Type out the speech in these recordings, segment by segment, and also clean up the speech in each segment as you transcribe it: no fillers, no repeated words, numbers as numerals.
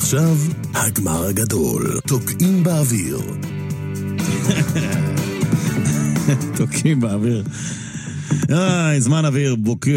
ועכשיו, הגמר הגדול. תוקעים באוויר. תוקעים באוויר. זמן אוויר,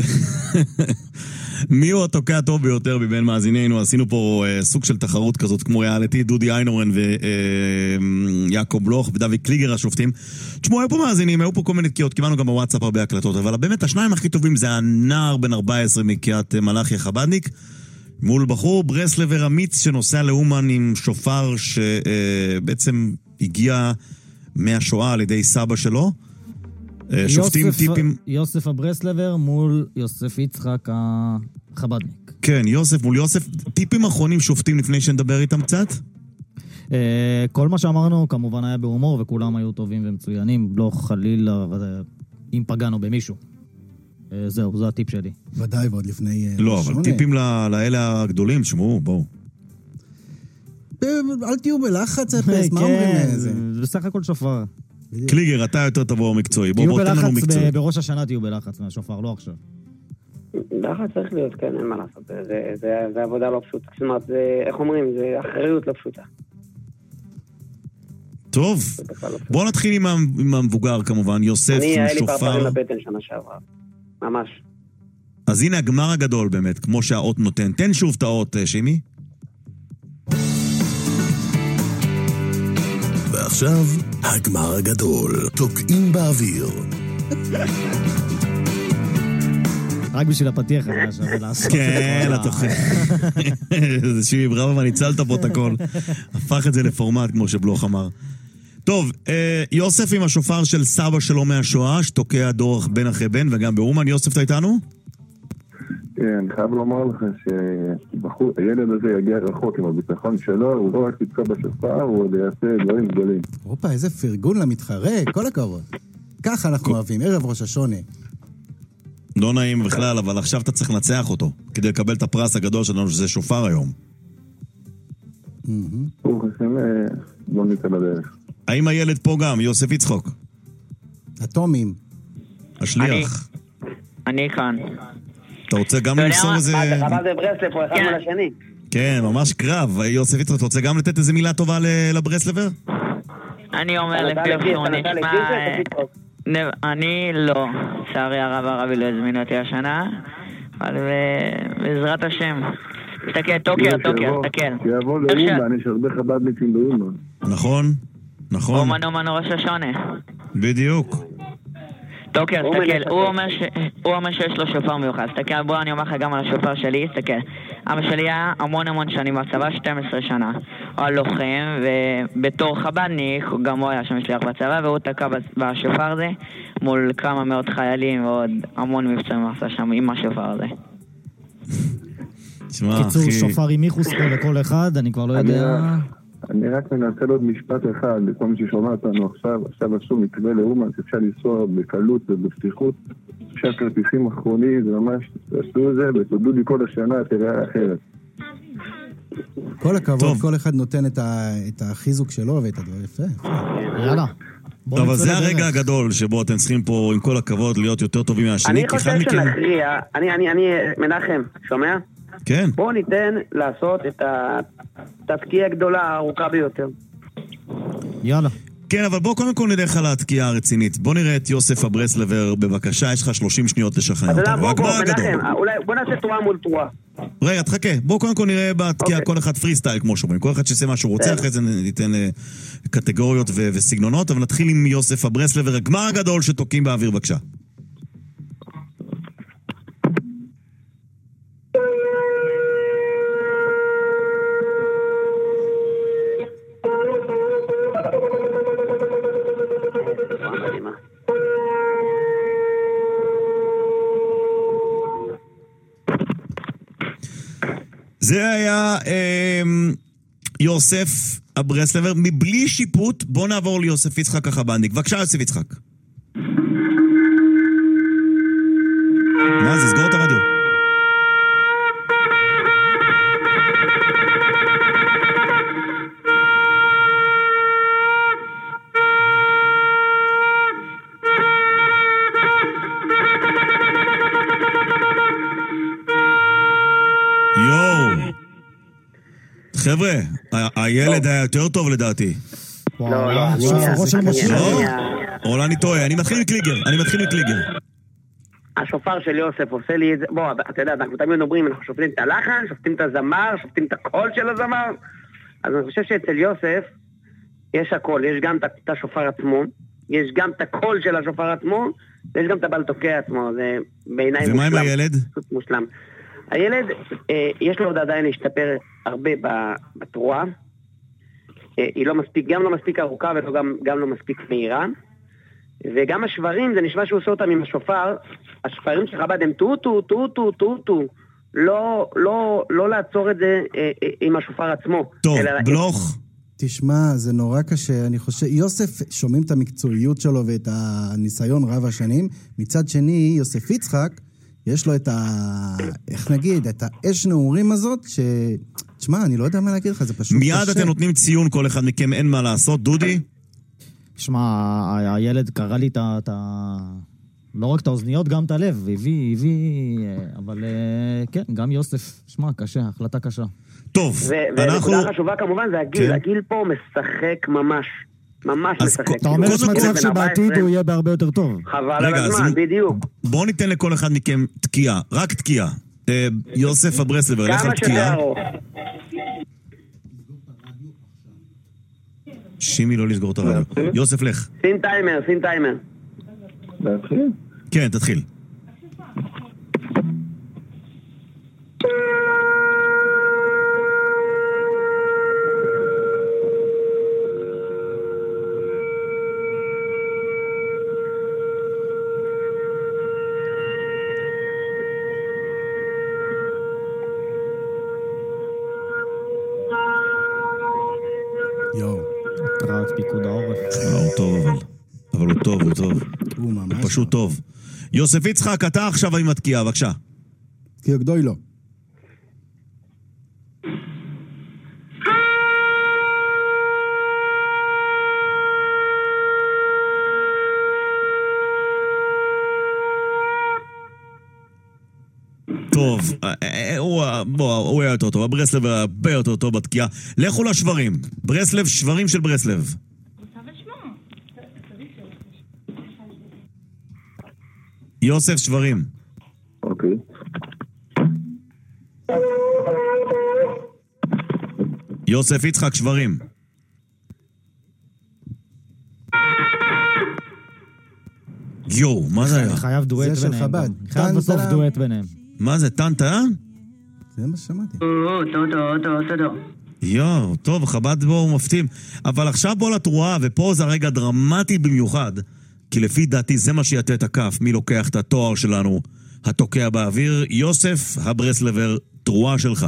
מי הוא התוקע הטוב ביותר מבין מאזינינו? עשינו פה סוג של תחרות כזאת, כמו ריאליטי, דודי איינורן ויעקב בלוך ודוד קליגר השופטים. תשמעו, היו פה מאזינים, היו פה כל מיני תקיעות, קיבלנו גם בוואטסאפ הרבה הקלטות, אבל באמת השניים הכי טובים זה הנער בן 14 מקריית מלאכי חבדניק, מול בחור ברסלבר אמיץ שנוסע לאומן עם שופר שבעצם הגיע מהשואה על ידי סבא שלו. שופטים טיפים... יוסף הברסלבר מול יוסף יצחק החבדניק. כן, יוסף מול יוסף. טיפים אחרונים שופטים לפני שנדבר איתם קצת? כל מה שאמרנו כמובן היה בהומור, וכולם היו טובים ומצוינים, לא חלילה אם פגענו במישהו. זהו, זה הטיפ שלי. ודאי, ועוד לפני... לא, אבל טיפים לאלה הגדולים, שמעו, בואו. אל תהיו בלחץ, מה אומרים זה? זה בסך הכל שופר. קליגר, אתה יותר תבוא מקצועי. בוא תן לנו מקצועי. בראש השנה תהיו בלחץ מהשופר, לא עכשיו. לחץ צריך להיות, כן, אין מה לעשות. זה עבודה לא פשוטה. זאת אומרת, איך אומרים? זה אחריות לא פשוטה. טוב, בוא נתחיל עם המבוגר כמובן, יוסף עם שופר. היה לי פרפרים לבטן שנה שעברה. ממש. אז הנה הגמר הגדול באמת, כמו שהאות נותן. תן שוב את האות, שימי. ועכשיו, הגמר הגדול. תוקעים באוויר. רק בשביל הפתיח הזה, שווה לעשות. כן, התוכן. זה שימי בראבו, ניצלת פה את הכל. הפך את זה לפורמט, כמו שבלוך אמר. טוב, יוסף עם השופר של סבא שלו מהשואה, שתוקע דורך בן אחרי בן, וגם באומן. יוסף, אתה איתנו? כן, אני חייב לומר לך שהילד הזה יגיע רחוק עם הביטחון שלו, הוא לא רק יתקע בשופר, הוא עוד יעשה דברים גדולים. אופה, איזה פרגון למתחרה, כל הכבוד. ככה אנחנו אוהבים, ערב ראש השונה. לא נעים בכלל, אבל עכשיו אתה צריך לנצח אותו, כדי לקבל את הפרס הגדול שלנו, שזה שופר היום. ברוך השם, בוא נצא לדרך. האם הילד פה גם, יוסף יצחוק? אטומים. השליח. אני כאן. אתה רוצה גם למסור איזה... מה זה ברסלב פה, אחד מול השני? כן, ממש קרב. יוסף יצחק, אתה רוצה גם לתת איזה מילה טובה לברסלבר? אני אומר לפי שהוא נשמע... אני לא. צערי הרבי לא הזמין אותי השנה, אבל בעזרת השם. תסתכל, טוקר, תסתכל. שיבוא לאומן, יש הרבה חבדניקים באומן. נכון, נכון. אומן ראש השונה. בדיוק. טוקר, תסתכל, הוא אומר שיש לו שופר מיוחד. תסתכל, בוא אני אומר לך גם על השופר שלי, תסתכל. אבא שלי היה המון שנים בצבא, 12 שנה. הוא היה לוחם, ובתור חבדניק, גם הוא היה שם שליח בצבא, והוא תקע בשופר הזה, מול כמה מאות חיילים, ועוד המון מבצעים עשה שם עם השופר הזה. קיצור, שופר עם מיחוס פה לכל אחד, אני כבר לא יודע... אני רק מנצל עוד משפט אחד, לכל מי ששומע אותנו עכשיו עשו מתווה לאומן, שאפשר לנסוע בקלות ובפתיחות, אפשר כרטיסים אחרונים, זה ממש, תעשו את זה, ותודו לי כל השנה, תראה אחרת. כל הכבוד, כל אחד נותן את החיזוק שלו ואת הדבר יפה. יאללה. טוב, אבל זה הרגע הגדול שבו אתם צריכים פה, עם כל הכבוד, להיות יותר טובים מהשני. אני חושב שנכריע, אני מנחם, שומע? כן. בואו ניתן לעשות את התקיעה הגדולה הארוכה ביותר. יאללה. כן, אבל בואו קודם כל נלך על התקיעה הרצינית. בואו נראה את יוסף הברסלבר, בבקשה, יש לך 30 שניות לשכנע אותנו. בוא, בוא נעשה תרועה מול תרועה. רגע, תחכה. בואו קודם כל נראה בתקיעה כל אחד פרי סטייל, כמו שאומרים. כל אחד שעושה מה שהוא רוצה, אחרי זה ניתן קטגוריות וסגנונות, אבל נתחיל עם יוסף הברסלבר, הגמר הגדול שתוקעים באוויר, בבקשה. זה היה יוסף הברסלבר, מבלי שיפוט. בוא נעבור ליוסף יצחק החבדניק. בבקשה, יוסף יצחק. מה זה? סגור את הרדיו. חבר'ה, הילד היה יותר טוב לדעתי. לא, שופרו של משה. אולי אני טועה, אני מתחיל מקליגר. השופר של יוסף עושה לי את זה, בוא, אתה יודע, אנחנו תמיד אומרים, אנחנו שופטים את הלחן, שופטים את הזמר, שופטים את הקול של הזמר, אז אני חושב שאצל יוסף יש הכל, יש גם את השופר עצמו, יש גם את הקול של השופר עצמו, ויש גם את הבלטוקי עצמו, זה בעיניי מושלם. ומה עם הילד? מושלם. הילד, יש לו עוד עדיין להשתפר הרבה בתרועה, היא לא מספיק, גם לא מספיק ארוכה וגם לא מספיק מהירה, וגם השברים, זה נשמע שהוא עושה אותם עם השופר, השפרים של חב"ד הם טו, לא לעצור את זה עם השופר עצמו. טוב, בלוך. תשמע, זה נורא קשה, אני חושב, יוסף שומעים את המקצועיות שלו ואת הניסיון רב השנים, מצד שני, יוסף יצחק, יש לו את איך נגיד, את האש נעורים הזאת, תשמע, אני לא יודע מה להגיד לך, זה פשוט מיד קשה. אתם נותנים ציון כל אחד מכם, אין מה לעשות, דודי? שמע, הילד קרא לי לא רק את האוזניות, גם את הלב, הביא, אבל כן, גם יוסף, שמע, קשה, החלטה קשה. טוב, אנחנו... ונקודה חשובה כמובן, זה הגיל, הגיל פה משחק ממש משחק. אתה אומר יש מצב שבעתיד הוא יהיה בהרבה יותר טוב. חבל על הזמן, בדיוק. בואו ניתן לכל אחד מכם תקיעה, רק תקיעה. יוסף הברסלבר, לך על תקיעה. שימי לא לסגור את הרדיו. יוסף, לך. שים טיימר. להתחיל? כן, תתחיל. התרעת פיקוד העורף. הוא טוב אבל הוא טוב. הוא ממש פשוט טוב. יוסף יצחק, אתה עכשיו עם התקיעה, בבקשה. תקיעה גדוי לו. טוב, הוא היה יותר טוב, הברסלב היה הרבה יותר טוב בתקיעה. לכו לשברים, ברסלב, שברים של ברסלב. יוסף, שברים. אוקיי. יוסף יצחק, שברים. יו, מה זה היה? חייב דואט זה של ביניהם. חב"ד. חייב בסוף דואט ביניהם. מה זה, טנטה? זה מה ששמעתי. טו. יו, טוב, חב"ד בו הוא מפתים. אבל עכשיו בוא לתרועה, ופה זה הרגע דרמטי במיוחד, כי לפי דעתי זה מה שיתה את הכף, מי לוקח את התואר שלנו, התוקע באוויר. יוסף הברסלבר, תרועה שלך.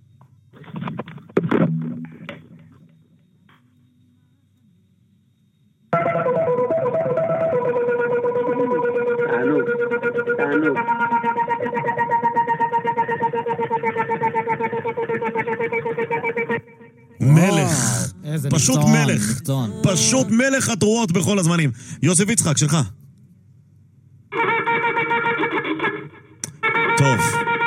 תענוג. מלך, פשוט מלך, פשוט מלך התרועות בכל הזמנים. יוסף יצחק, שלך. טוב.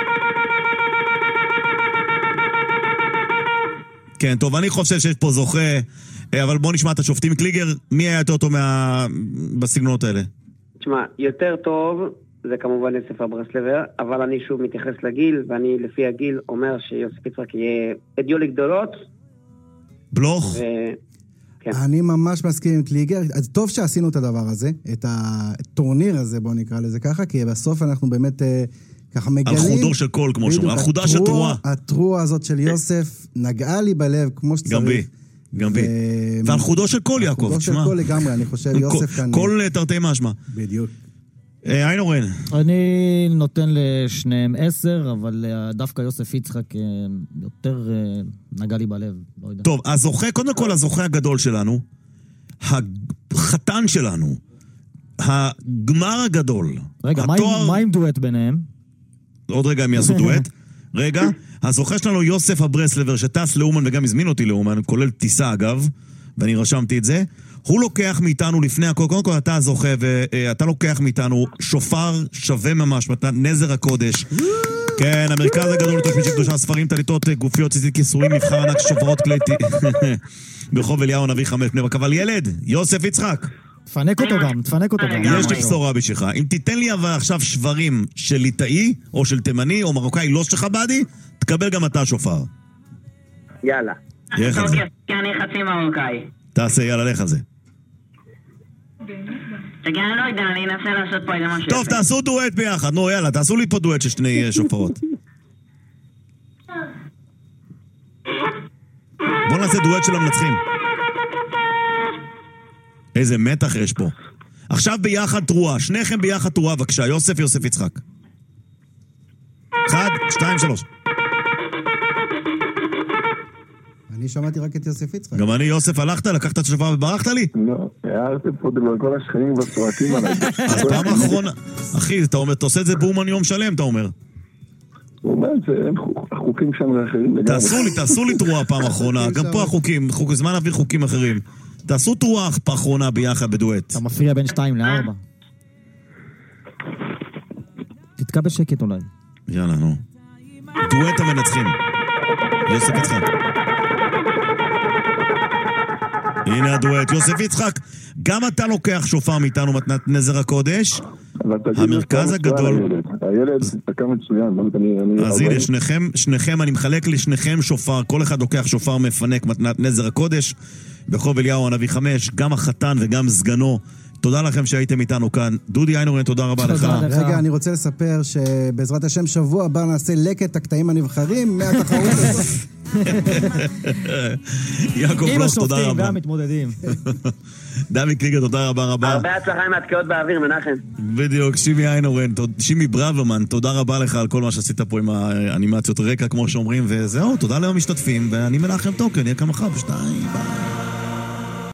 כן, טוב, אני חושב שיש פה זוכה, אבל בוא נשמע את השופטים. קליגר, מי היה יותר טוב בסגנונות האלה? תשמע, יותר טוב זה כמובן יוסף הברסלבר, אבל אני שוב מתייחס לגיל, ואני לפי הגיל אומר שיוסף יצחק יהיה אדיו לגדולות. בלוך? כן. אני ממש מסכים עם קליגר. אז טוב שעשינו את הדבר הזה, את הטורניר הזה, בוא נקרא לזה ככה, כי בסוף אנחנו באמת ככה מגלים... על חודו של קול, כמו שאומר, על חודה של תרועה. התרועה הזאת של יוסף נגעה לי בלב כמו שצריך. גם בי. ועל חודו של קול, יעקב, חודו של קול לגמרי, אני חושב יוסף כאן... קול תרתי משמע. בדיוק. איינורן. אני נותן לשניהם 10, אבל דווקא יוסף יצחק יותר נגע לי בלב, לא יודע. טוב, הזוכה, קודם כל הזוכה הגדול שלנו, החתן שלנו, הגמר הגדול. רגע, מה עם דואט ביניהם? עוד רגע הם יעשו דואט. רגע, הזוכה שלנו יוסף הברסלבר, שטס לאומן וגם הזמין אותי לאומן, כולל טיסה אגב, ואני רשמתי את זה. הוא לוקח מאיתנו לפני הכל, קודם כל אתה הזוכה, ואתה לוקח מאיתנו שופר שווה ממש, נזר הקודש. כן, המרכז הגדול לתושבים קדושה, ספרים, טליתות, גופיות, ציצית, כיסויים, מבחר ענק, שופרות, כלי ברחוב אליהו הנביא 5 בני ברק. אבל ילד, יוסף יצחק, תפנק אותו גם. יש לי בשורה בשבילך. אם תיתן לי אבל עכשיו שברים של ליטאי, או של תימני, או מרוקאי לא שלך באדי, תקבל גם אתה שופר. יאללה. לך על זה. כי אני חצי מרוקאי. תעשה, יאללה, לך על זה. תגיד, אני לא יודע, אני אנסה לעשות פה איזה משהו. טוב, תעשו דואט ביחד. נו, יאללה, תעשו לי פה דואט של שני שופרות. בואו נעשה דואט של המנצחים. איזה מתח יש פה. עכשיו ביחד תרועה, שניכם ביחד תרועה, בבקשה, יוסף יצחק. 1, 2, 3. אני שמעתי רק את יוסף יצחק. גם אני, יוסף, הלכת, לקחת את השופר וברחת לי? לא, הערתם פה דבר כל השכנים והצועקים עליי. אז פעם האחרונה, אחי, אתה אומר, אתה עושה את זה בורמן יום שלם, אתה אומר. הוא אומר, החוקים שם אחרים לגמרי. תעשו לי תרועה פעם האחרונה, גם פה החוקים, זמן להביא חוקים אחרים. תעשו תרועה האחרונה ביחד בדואט. אתה מפריע בין 2 ל-4. תתקע בשקט אולי. יאללה, נו. דואט המנצחים. יוסף יצחק. הנה הדואט, יוסף יצחק. גם אתה לוקח שופר מאיתנו מתנת נזר הקודש. המרכז הגדול. הילד תקע מצוין. אז הנה, שניכם, אני מחלק לשניכם שופר. כל אחד לוקח שופר מפנק מתנת נזר הקודש. ברחוב אליהו הנביא 5, גם החתן וגם סגנו. תודה לכם שהייתם איתנו כאן. דודי איינורן, תודה רבה לך. רגע, אני רוצה לספר שבעזרת השם שבוע הבא נעשה לקט הקטעים הנבחרים מהתחרות הזאת. יעקב בלוך, תודה רבה. עם השופטים והמתמודדים. דוד קליגר, תודה רבה רבה. הרבה הצלחה עם התקיעות באוויר, מנחם. בדיוק, שימי איינורן, שימי ברוורמן, תודה רבה לך על כל מה שעשית פה עם האנימציות רקע, כמו שאומרים, וזהו, תודה למשתתפים, ואני מנחם טוקן, נהיה כמה מחר ב2. ביי.